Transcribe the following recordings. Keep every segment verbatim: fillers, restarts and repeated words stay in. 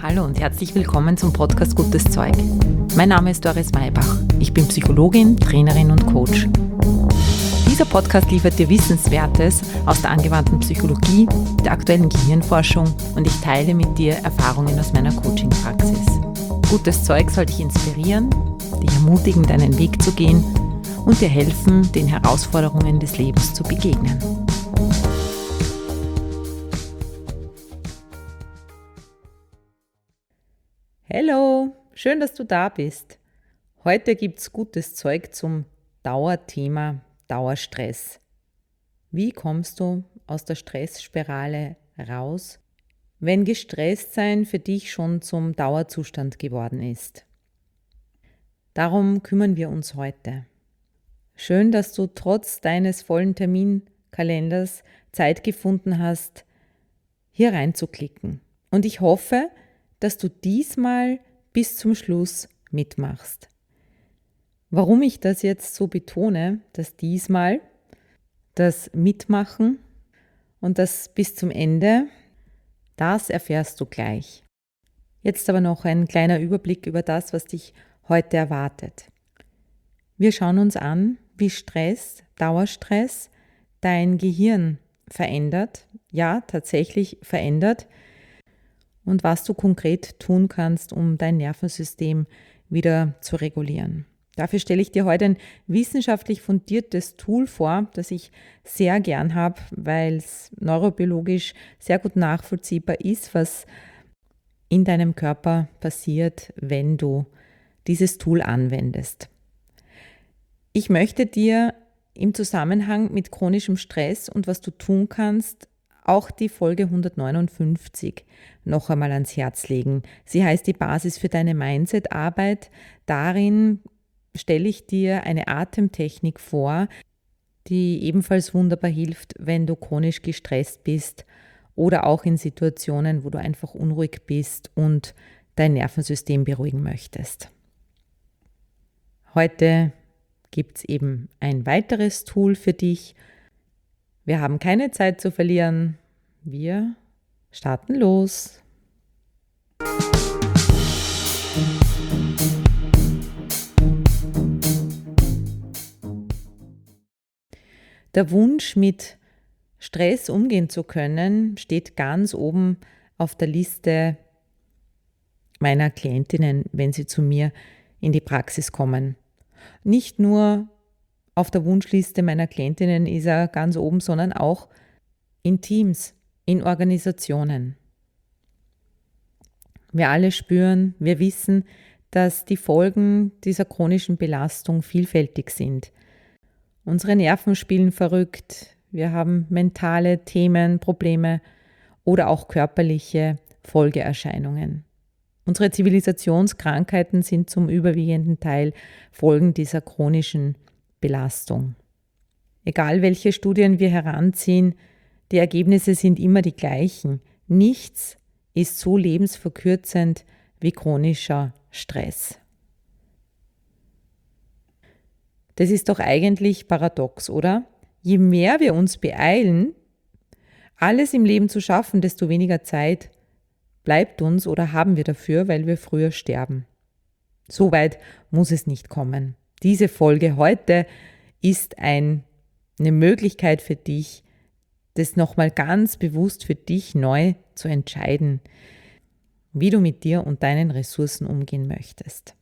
Hallo und herzlich willkommen zum Podcast Gutes Zeug. Mein Name ist Doris Maybach. Ich bin Psychologin, Trainerin und Coach. Dieser Podcast liefert dir Wissenswertes aus der angewandten Psychologie, der aktuellen Gehirnforschung und ich teile mit dir Erfahrungen aus meiner Coaching-Praxis. Gutes Zeug soll dich inspirieren, dich ermutigen, deinen Weg zu gehen und dir helfen, den Herausforderungen des Lebens zu begegnen. Hallo, schön, dass du da bist. Heute gibt's gutes Zeug zum Dauerthema Dauerstress. Wie kommst du aus der Stressspirale raus, wenn Gestresstsein für dich schon zum Dauerzustand geworden ist? Darum kümmern wir uns heute. Schön, dass du trotz deines vollen Terminkalenders Zeit gefunden hast, hier reinzuklicken. Und ich hoffe, dass du diesmal bis zum Schluss mitmachst. Warum ich das jetzt so betone, dass diesmal das Mitmachen und das bis zum Ende, das erfährst du gleich. Jetzt aber noch ein kleiner Überblick über das, was dich heute erwartet. Wir schauen uns an, wie Stress, Dauerstress, dein Gehirn verändert, ja tatsächlich verändert, und was du konkret tun kannst, um dein Nervensystem wieder zu regulieren. Dafür stelle ich dir heute ein wissenschaftlich fundiertes Tool vor, das ich sehr gern habe, weil es neurobiologisch sehr gut nachvollziehbar ist, was in deinem Körper passiert, wenn du dieses Tool anwendest. Ich möchte dir im Zusammenhang mit chronischem Stress und was du tun kannst, auch die Folge hundertneunundfünfzig noch einmal ans Herz legen. Sie heißt die Basis für deine Mindset-Arbeit. Darin stelle ich dir eine Atemtechnik vor, die ebenfalls wunderbar hilft, wenn du chronisch gestresst bist oder auch in Situationen, wo du einfach unruhig bist und dein Nervensystem beruhigen möchtest. Heute gibt es eben ein weiteres Tool für dich. Wir haben keine Zeit zu verlieren. Wir starten los. Der Wunsch, mit Stress umgehen zu können, steht ganz oben auf der Liste meiner Klientinnen, wenn sie zu mir in die Praxis kommen. Nicht nur auf der Wunschliste meiner Klientinnen ist er ganz oben, sondern auch in Teams, in Organisationen. Wir alle spüren, wir wissen, dass die Folgen dieser chronischen Belastung vielfältig sind. Unsere Nerven spielen verrückt, wir haben mentale Themen, Probleme oder auch körperliche Folgeerscheinungen. Unsere Zivilisationskrankheiten sind zum überwiegenden Teil Folgen dieser chronischen Belastung. Egal welche Studien wir heranziehen, die Ergebnisse sind immer die gleichen. Nichts ist so lebensverkürzend wie chronischer Stress. Das ist doch eigentlich paradox, oder? Je mehr wir uns beeilen, alles im Leben zu schaffen, desto weniger Zeit bleibt uns oder haben wir dafür, weil wir früher sterben. So weit muss es nicht kommen. Diese Folge heute ist ein, eine Möglichkeit für dich, das nochmal ganz bewusst für dich neu zu entscheiden, wie du mit dir und deinen Ressourcen umgehen möchtest.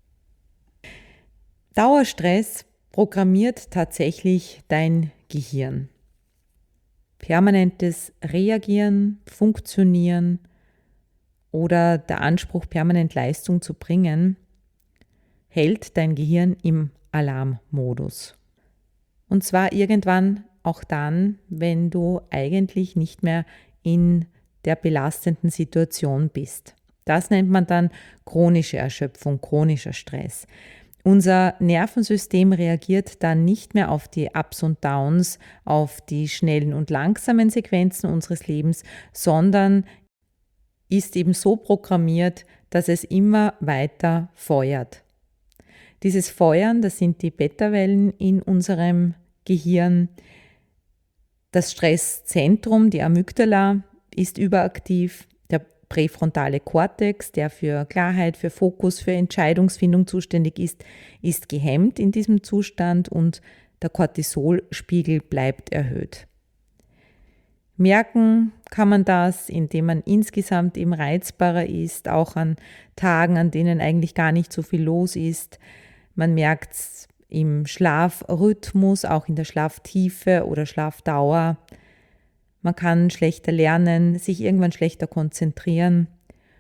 Dauerstress programmiert tatsächlich dein Gehirn. Permanentes Reagieren, Funktionieren oder der Anspruch, permanent Leistung zu bringen, hält dein Gehirn im Alarmmodus. Und zwar irgendwann auch dann, wenn du eigentlich nicht mehr in der belastenden Situation bist. Das nennt man dann chronische Erschöpfung, chronischer Stress. Unser Nervensystem reagiert dann nicht mehr auf die Ups und Downs, auf die schnellen und langsamen Sequenzen unseres Lebens, sondern ist eben so programmiert, dass es immer weiter feuert. Dieses Feuern, das sind die Beta-Wellen in unserem Gehirn. Das Stresszentrum, die Amygdala, ist überaktiv. Der präfrontale Kortex, der für Klarheit, für Fokus, für Entscheidungsfindung zuständig ist, ist gehemmt in diesem Zustand und der Cortisolspiegel bleibt erhöht. Merken kann man das, indem man insgesamt eben reizbarer ist, auch an Tagen, an denen eigentlich gar nicht so viel los ist. Man merkt es im Schlafrhythmus, auch in der Schlaftiefe oder Schlafdauer. Man kann schlechter lernen, sich irgendwann schlechter konzentrieren.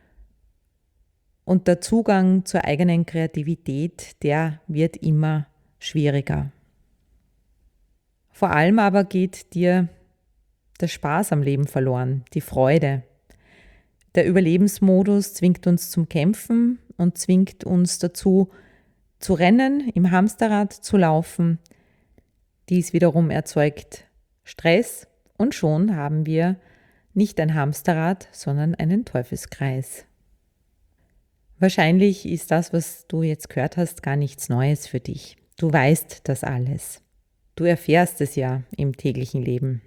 Und der Zugang zur eigenen Kreativität, der wird immer schwieriger. Vor allem aber geht dir der Spaß am Leben verloren, die Freude. Der Überlebensmodus zwingt uns zum Kämpfen und zwingt uns dazu, zu rennen, im Hamsterrad zu laufen. Dies wiederum erzeugt Stress und schon haben wir nicht ein Hamsterrad, sondern einen Teufelskreis. Wahrscheinlich ist das, was du jetzt gehört hast, gar nichts Neues für dich. Du weißt das alles. Du erfährst es ja im täglichen Leben.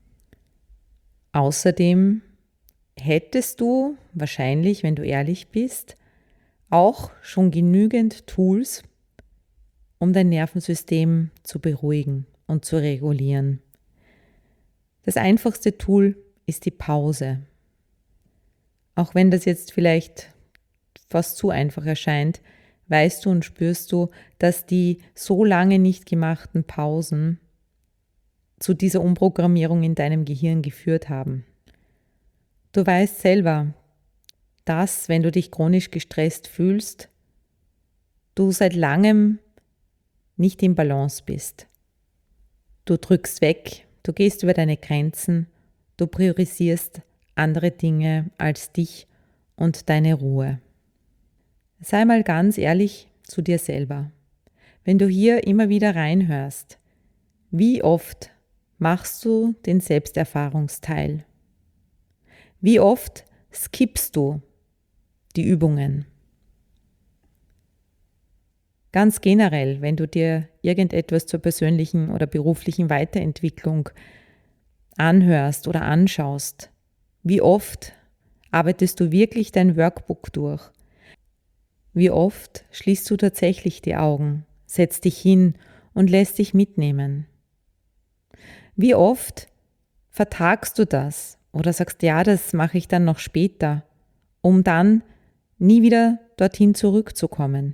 Außerdem hättest du wahrscheinlich, wenn du ehrlich bist, auch schon genügend Tools, um dein Nervensystem zu beruhigen und zu regulieren. Das einfachste Tool ist die Pause. Auch wenn das jetzt vielleicht fast zu einfach erscheint, weißt du und spürst du, dass die so lange nicht gemachten Pausen zu dieser Umprogrammierung in deinem Gehirn geführt haben. Du weißt selber, dass, wenn du dich chronisch gestresst fühlst, du seit langem nicht im Balance bist. Du drückst weg, du gehst über deine Grenzen, du priorisierst andere Dinge als dich und deine Ruhe. Sei mal ganz ehrlich zu dir selber. Wenn du hier immer wieder reinhörst, wie oft machst du den Selbsterfahrungsteil? Wie oft skippst du die Übungen? Ganz generell, wenn du dir irgendetwas zur persönlichen oder beruflichen Weiterentwicklung anhörst oder anschaust, wie oft arbeitest du wirklich dein Workbook durch? Wie oft schließt du tatsächlich die Augen, setzt dich hin und lässt dich mitnehmen? Wie oft vertagst du das oder sagst, ja, das mache ich dann noch später, um dann nie wieder dorthin zurückzukommen?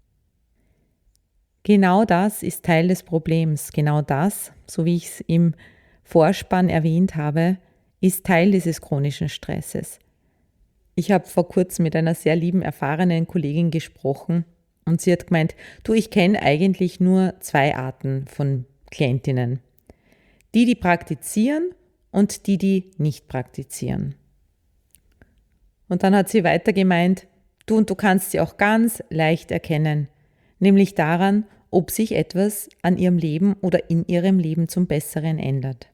Genau das ist Teil des Problems. Genau das, so wie ich es im Vorspann erwähnt habe, ist Teil dieses chronischen Stresses. Ich habe vor kurzem mit einer sehr lieben, erfahrenen Kollegin gesprochen und sie hat gemeint, du, ich kenne eigentlich nur zwei Arten von Klientinnen. Die, die praktizieren und die, die nicht praktizieren. Und dann hat sie weiter gemeint, du und du kannst sie auch ganz leicht erkennen, nämlich daran, ob sich etwas an ihrem Leben oder in ihrem Leben zum Besseren ändert.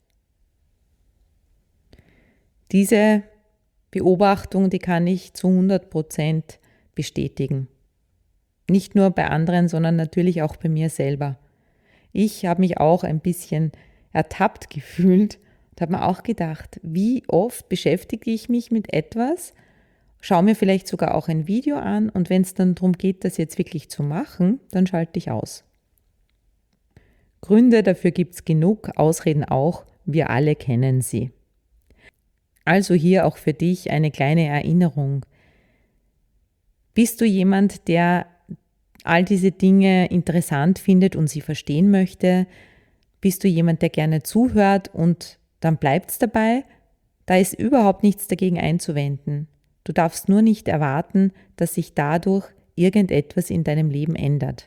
Diese Beobachtung, die kann ich zu hundert Prozent bestätigen. Nicht nur bei anderen, sondern natürlich auch bei mir selber. Ich habe mich auch ein bisschen ertappt gefühlt und habe mir auch gedacht, wie oft beschäftige ich mich mit etwas, schaue mir vielleicht sogar auch ein Video an und wenn es dann darum geht, das jetzt wirklich zu machen, dann schalte ich aus. Gründe dafür gibt es genug, Ausreden auch, wir alle kennen sie. Also hier auch für dich eine kleine Erinnerung. Bist du jemand, der all diese Dinge interessant findet und sie verstehen möchte? Bist du jemand, der gerne zuhört und dann bleibt es dabei? Da ist überhaupt nichts dagegen einzuwenden. Du darfst nur nicht erwarten, dass sich dadurch irgendetwas in deinem Leben ändert.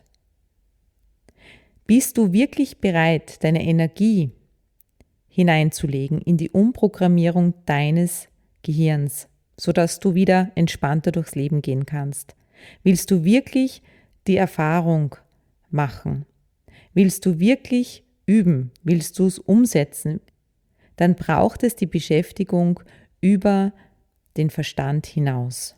Bist du wirklich bereit, deine Energie hineinzulegen in die Umprogrammierung deines Gehirns, sodass du wieder entspannter durchs Leben gehen kannst? Willst du wirklich die Erfahrung machen? Willst du wirklich üben? Willst du es umsetzen? Dann braucht es die Beschäftigung über den Verstand hinaus.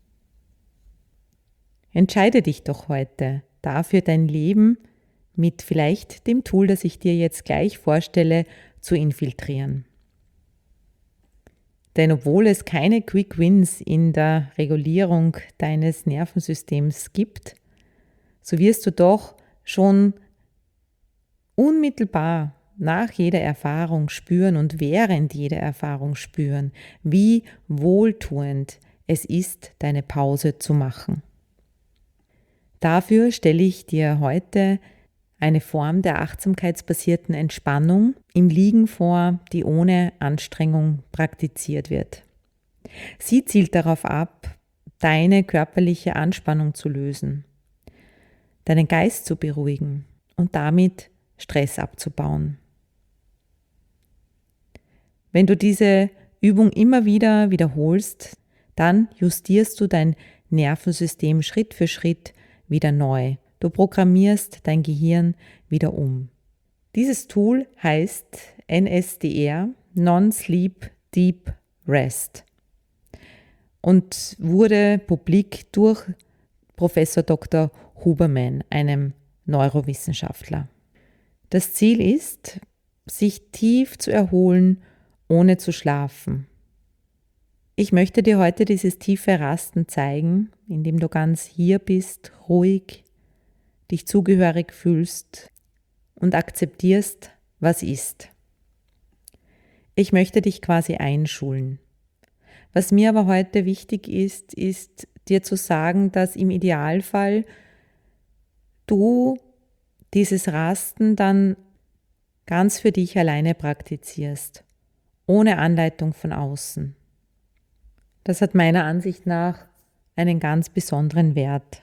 Entscheide dich doch heute dafür, dein Leben mit vielleicht dem Tool, das ich dir jetzt gleich vorstelle, zu infiltrieren. Denn obwohl es keine Quick Wins in der Regulierung deines Nervensystems gibt, so wirst du doch schon unmittelbar nach jeder Erfahrung spüren und während jeder Erfahrung spüren, wie wohltuend es ist, deine Pause zu machen. Dafür stelle ich dir heute eine Form der achtsamkeitsbasierten Entspannung im Liegen vor, die ohne Anstrengung praktiziert wird. Sie zielt darauf ab, deine körperliche Anspannung zu lösen, deinen Geist zu beruhigen und damit Stress abzubauen. Wenn du diese Übung immer wieder wiederholst, dann justierst du dein Nervensystem Schritt für Schritt wieder neu. Du programmierst dein Gehirn wieder um. Dieses Tool heißt N S D R, Non-Sleep Deep Rest, und wurde publik durch Professor Doktor Huberman, einem Neurowissenschaftler. Das Ziel ist, sich tief zu erholen, ohne zu schlafen. Ich möchte dir heute dieses tiefe Rasten zeigen, indem du ganz hier bist, ruhig, dich zugehörig fühlst und akzeptierst, was ist. Ich möchte dich quasi einschulen. Was mir aber heute wichtig ist, ist dir zu sagen, dass im Idealfall du dieses Rasten dann ganz für dich alleine praktizierst, ohne Anleitung von außen. Das hat meiner Ansicht nach einen ganz besonderen Wert.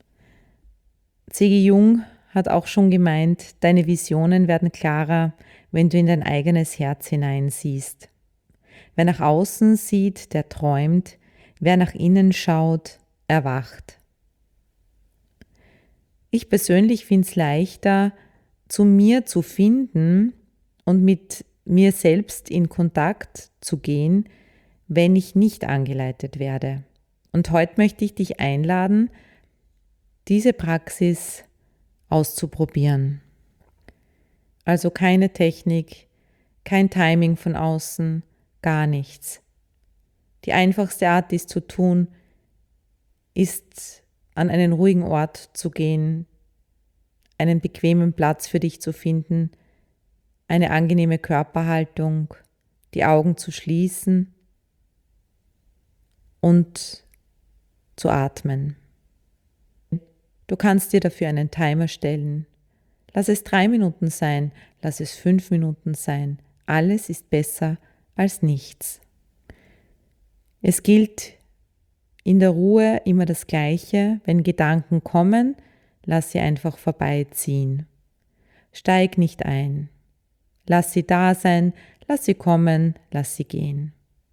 C G Jung hat auch schon gemeint, deine Visionen werden klarer, wenn du in dein eigenes Herz hineinsiehst. Wer nach außen sieht, der träumt, wer nach innen schaut, erwacht. Ich persönlich finde es leichter, zu mir zu finden und mit mir selbst in Kontakt zu gehen, wenn ich nicht angeleitet werde. Und heute möchte ich dich einladen, diese Praxis auszuprobieren. Also keine Technik, kein Timing von außen, gar nichts. Die einfachste Art, dies zu tun, ist, an einen ruhigen Ort zu gehen, einen bequemen Platz für dich zu finden, eine angenehme Körperhaltung, die Augen zu schließen und zu atmen. Du kannst dir dafür einen Timer stellen. Lass es drei Minuten sein, lass es fünf Minuten sein. Alles ist besser als nichts. Es gilt in der Ruhe immer das Gleiche. Wenn Gedanken kommen, lass sie einfach vorbeiziehen. Steig nicht ein. Lass sie da sein, lass sie kommen, lass sie gehen.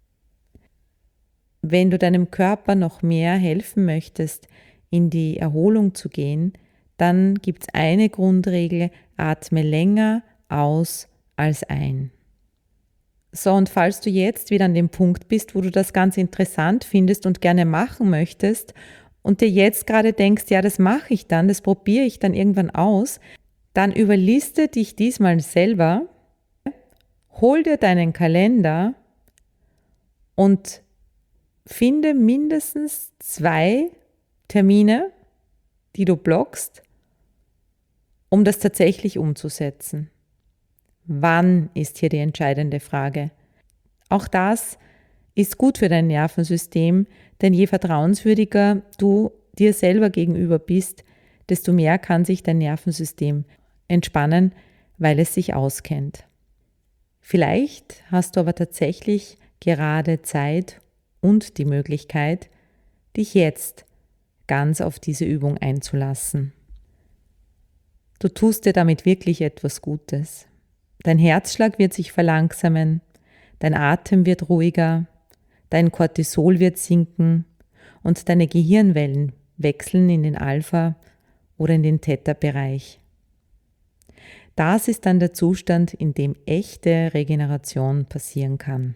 Wenn du deinem Körper noch mehr helfen möchtest, in die Erholung zu gehen, dann gibt es eine Grundregel: atme länger aus als ein. So, und falls du jetzt wieder an dem Punkt bist, wo du das ganz interessant findest und gerne machen möchtest und dir jetzt gerade denkst, ja, das mache ich dann, das probiere ich dann irgendwann aus, dann überliste dich diesmal selber, hol dir deinen Kalender und finde mindestens zwei Termine, die du blockst, um das tatsächlich umzusetzen. Wann ist hier die entscheidende Frage? Auch das ist gut für dein Nervensystem, denn je vertrauenswürdiger du dir selber gegenüber bist, desto mehr kann sich dein Nervensystem entspannen, weil es sich auskennt. Vielleicht hast du aber tatsächlich gerade Zeit und die Möglichkeit, dich jetzt ganz auf diese Übung einzulassen. Du tust dir damit wirklich etwas Gutes. Dein Herzschlag wird sich verlangsamen, dein Atem wird ruhiger, dein Cortisol wird sinken und deine Gehirnwellen wechseln in den Alpha- oder in den Theta-Bereich. Das ist dann der Zustand, in dem echte Regeneration passieren kann.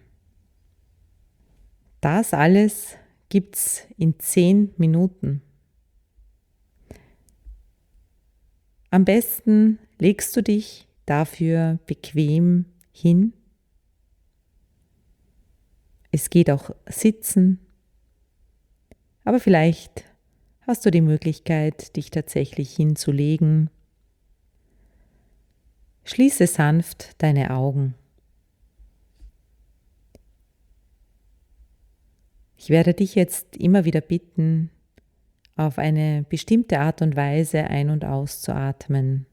Das alles gibt's in zehn Minuten. Am besten legst du dich dafür bequem hin. Es geht auch sitzen, aber vielleicht hast du die Möglichkeit, dich tatsächlich hinzulegen. Schließe sanft deine Augen. Ich werde dich jetzt immer wieder bitten, auf eine bestimmte Art und Weise ein- und auszuatmen.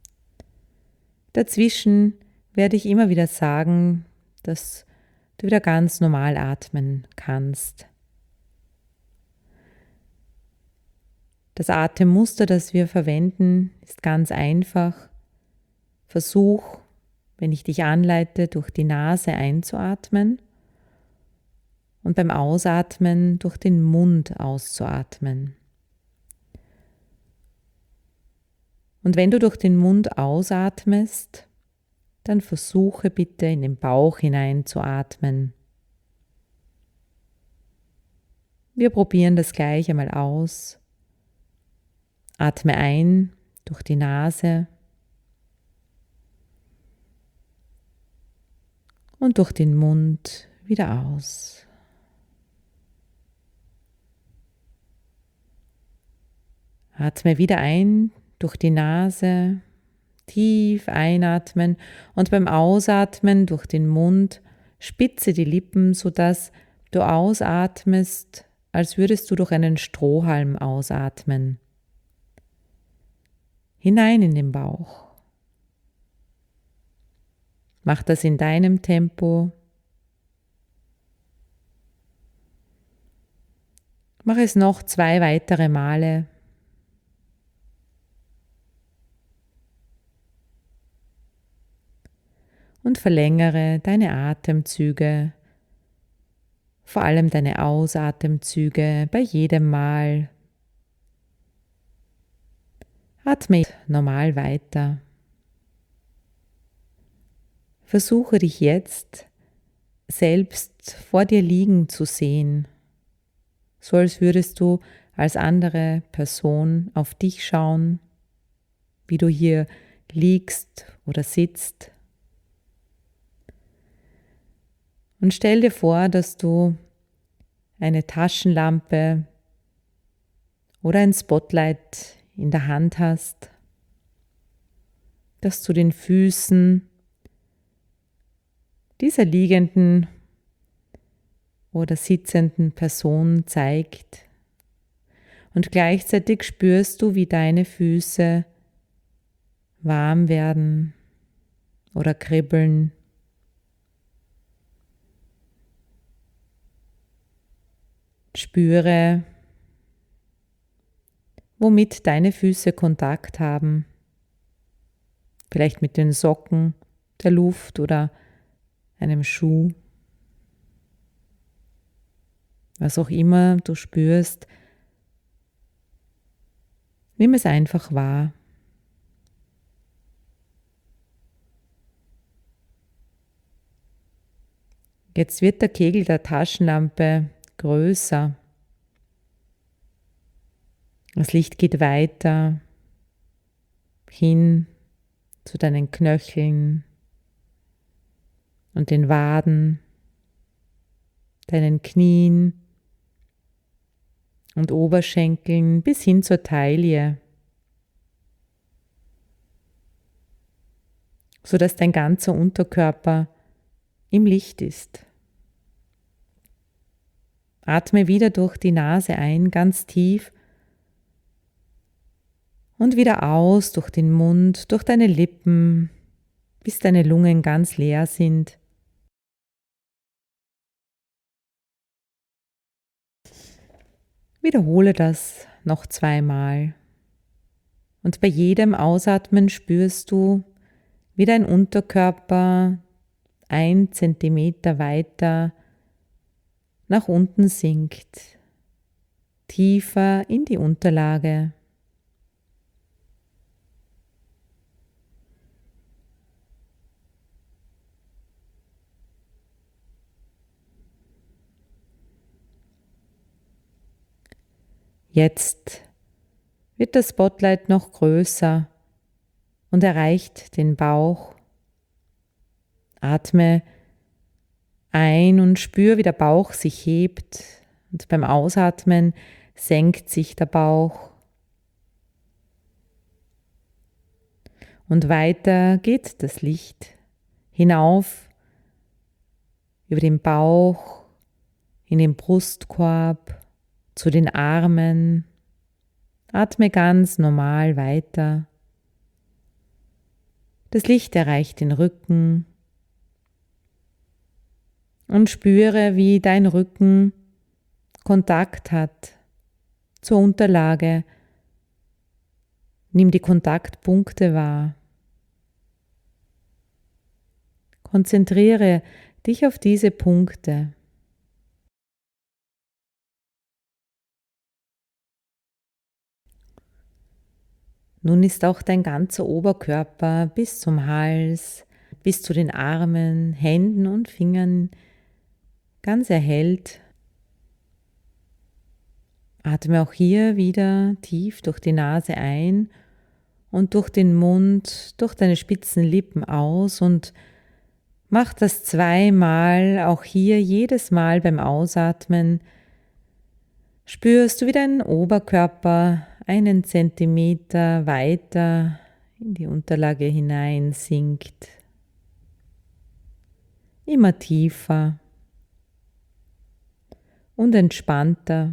Dazwischen werde ich immer wieder sagen, dass du wieder ganz normal atmen kannst. Das Atemmuster, das wir verwenden, ist ganz einfach. Versuch, wenn ich dich anleite, durch die Nase einzuatmen und beim Ausatmen durch den Mund auszuatmen. Und wenn du durch den Mund ausatmest, dann versuche bitte in den Bauch hinein zu atmen. Wir probieren das gleich einmal aus. Atme ein durch die Nase und durch den Mund wieder aus. Atme wieder ein durch die Nase, tief einatmen und beim Ausatmen durch den Mund spitze die Lippen, sodass du ausatmest, als würdest du durch einen Strohhalm ausatmen. Hinein in den Bauch. Mach das in deinem Tempo. Mach es noch zwei weitere Male. Und verlängere deine Atemzüge, vor allem deine Ausatemzüge bei jedem Mal. Atme normal weiter. Versuche dich jetzt selbst vor dir liegen zu sehen, so als würdest du als andere Person auf dich schauen, wie du hier liegst oder sitzt. Und stell dir vor, dass du eine Taschenlampe oder ein Spotlight in der Hand hast, das zu den Füßen dieser liegenden oder sitzenden Person zeigt. Und gleichzeitig spürst du, wie deine Füße warm werden oder kribbeln. Spüre, womit deine Füße Kontakt haben. Vielleicht mit den Socken, der Luft oder einem Schuh. Was auch immer du spürst, nimm es einfach wahr. Jetzt wird der Kegel der Taschenlampe größer. Das Licht geht weiter hin zu deinen Knöcheln und den Waden, deinen Knien und Oberschenkeln bis hin zur Taille, sodass dein ganzer Unterkörper im Licht ist. Atme wieder durch die Nase ein, ganz tief, und wieder aus durch den Mund, durch deine Lippen, bis deine Lungen ganz leer sind. Wiederhole das noch zweimal. Und bei jedem Ausatmen spürst du, wie dein Unterkörper ein Zentimeter weiter nach unten sinkt, tiefer in die Unterlage. Jetzt wird das Spotlight noch größer und erreicht den Bauch. Atme ein und spür, wie der Bauch sich hebt. Und beim Ausatmen senkt sich der Bauch. Und weiter geht das Licht hinauf über den Bauch, in den Brustkorb, zu den Armen. Atme ganz normal weiter. Das Licht erreicht den Rücken und spüre, wie dein Rücken Kontakt hat zur Unterlage. Nimm die Kontaktpunkte wahr. Konzentriere dich auf diese Punkte. Nun ist auch dein ganzer Oberkörper bis zum Hals, bis zu den Armen, Händen und Fingern ganz erhellt. Atme auch hier wieder tief durch die Nase ein und durch den Mund, durch deine spitzen Lippen aus und mach das zweimal, auch hier jedes Mal beim Ausatmen. Spürst du, wie dein Oberkörper einen Zentimeter weiter in die Unterlage hinein sinkt. Immer tiefer und entspannter.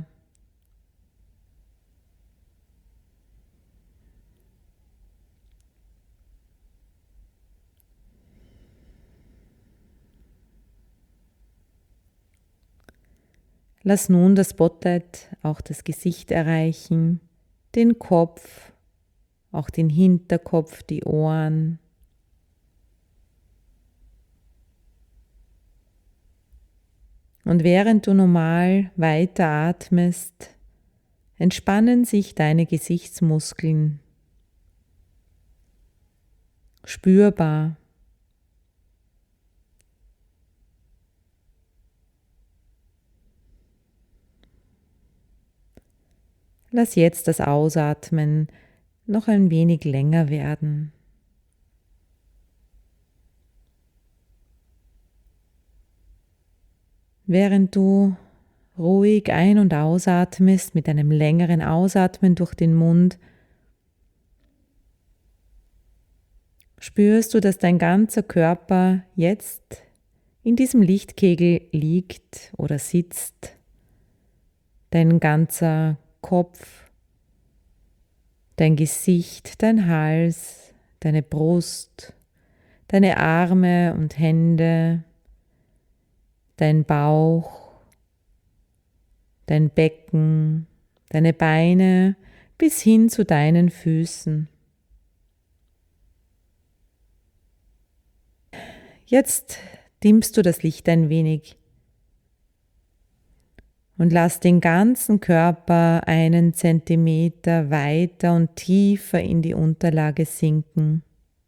Lass nun das Spotlight auch das Gesicht erreichen, den Kopf, auch den Hinterkopf, die Ohren. Und während du normal weiter atmest, entspannen sich deine Gesichtsmuskeln spürbar. Lass jetzt das Ausatmen noch ein wenig länger werden. Während du ruhig ein- und ausatmest mit einem längeren Ausatmen durch den Mund, spürst du, dass dein ganzer Körper jetzt in diesem Lichtkegel liegt oder sitzt. Dein ganzer Kopf, dein Gesicht, dein Hals, deine Brust, deine Arme und Hände, dein Bauch, dein Becken, deine Beine bis hin zu deinen Füßen. Jetzt dimmst du das Licht ein wenig und lass den ganzen Körper einen Zentimeter weiter und tiefer in die Unterlage sinken.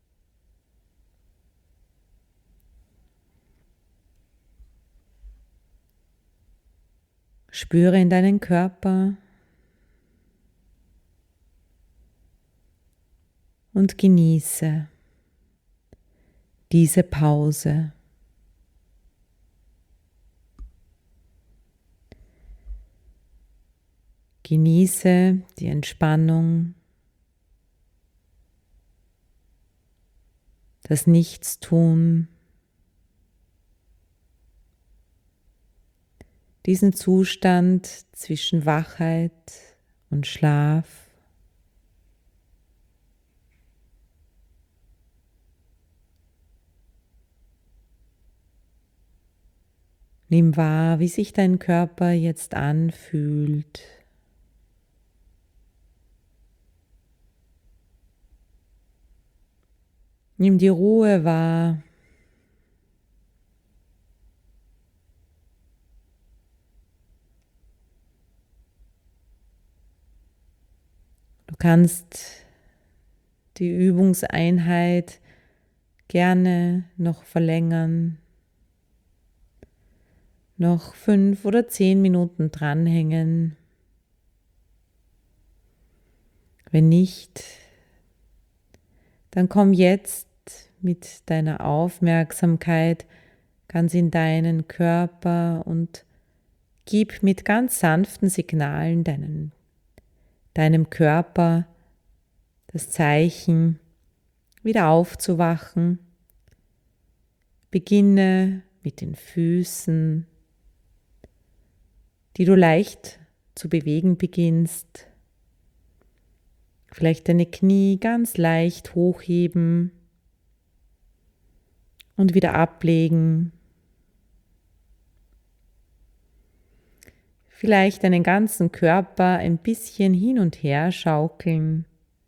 Spüre in deinen Körper und genieße diese Pause. Genieße die Entspannung, das Nichtstun, diesen Zustand zwischen Wachheit und Schlaf. Nimm wahr, wie sich dein Körper jetzt anfühlt. Nimm die Ruhe wahr. Du kannst die Übungseinheit gerne noch verlängern, noch fünf oder zehn Minuten dranhängen. Wenn nicht, dann komm jetzt mit deiner Aufmerksamkeit ganz in deinen Körper und gib mit ganz sanften Signalen deinen, deinem Körper das Zeichen, wieder aufzuwachen. Beginne mit den Füßen, die du leicht zu bewegen beginnst. Vielleicht deine Knie ganz leicht hochheben und wieder ablegen. Vielleicht deinen ganzen Körper ein bisschen hin und her schaukeln.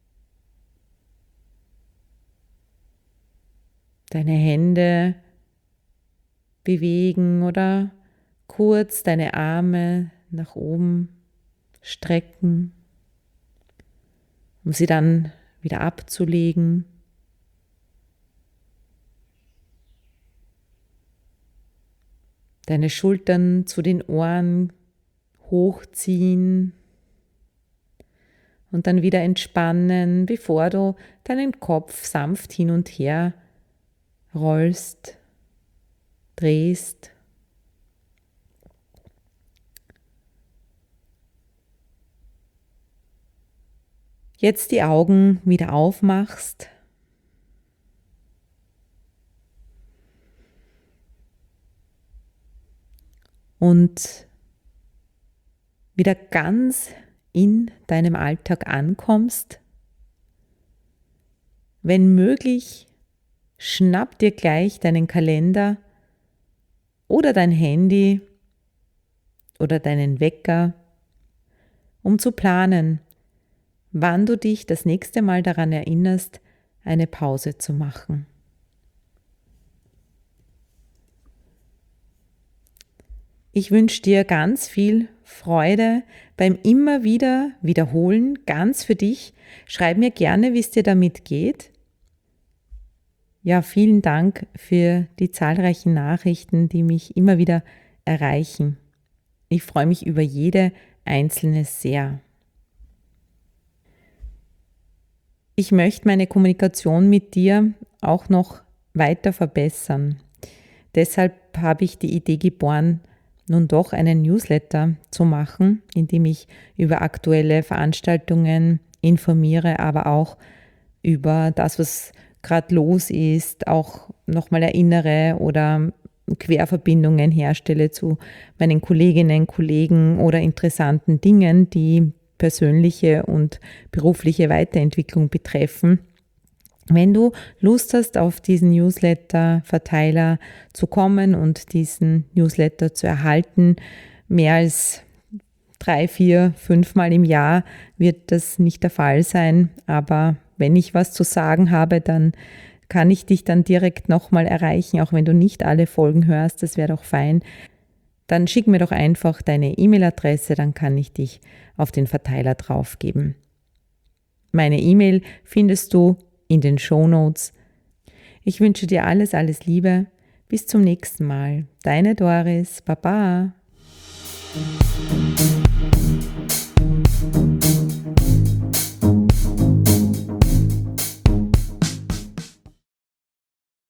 Deine Hände bewegen oder kurz deine Arme nach oben strecken, um sie dann wieder abzulegen. Deine Schultern zu den Ohren hochziehen und dann wieder entspannen, bevor du deinen Kopf sanft hin und her rollst, drehst. Jetzt die Augen wieder aufmachst und wieder ganz in deinem Alltag ankommst. Wenn möglich, schnapp dir gleich deinen Kalender oder dein Handy oder deinen Wecker, um zu planen, wann du dich das nächste Mal daran erinnerst, eine Pause zu machen. Ich wünsche dir ganz viel Freude beim immer wieder wiederholen, ganz für dich. Schreib mir gerne, wie es dir damit geht. Ja, vielen Dank für die zahlreichen Nachrichten, die mich immer wieder erreichen. Ich freue mich über jede einzelne sehr. Ich möchte meine Kommunikation mit dir auch noch weiter verbessern. Deshalb habe ich die Idee geboren, nun doch einen Newsletter zu machen, in dem ich über aktuelle Veranstaltungen informiere, aber auch über das, was gerade los ist, auch nochmal erinnere oder Querverbindungen herstelle zu meinen Kolleginnen, Kollegen oder interessanten Dingen, die persönliche und berufliche Weiterentwicklung betreffen. Wenn du Lust hast, auf diesen Newsletter-Verteiler zu kommen und diesen Newsletter zu erhalten, mehr als drei, vier, fünf Mal im Jahr wird das nicht der Fall sein. Aber wenn ich was zu sagen habe, dann kann ich dich dann direkt nochmal erreichen, auch wenn du nicht alle Folgen hörst, das wäre doch fein. Dann schick mir doch einfach deine E-Mail-Adresse, dann kann ich dich auf den Verteiler draufgeben. Meine E-Mail findest du in den Shownotes. Ich wünsche dir alles, alles Liebe. Bis zum nächsten Mal. Deine Doris. Baba.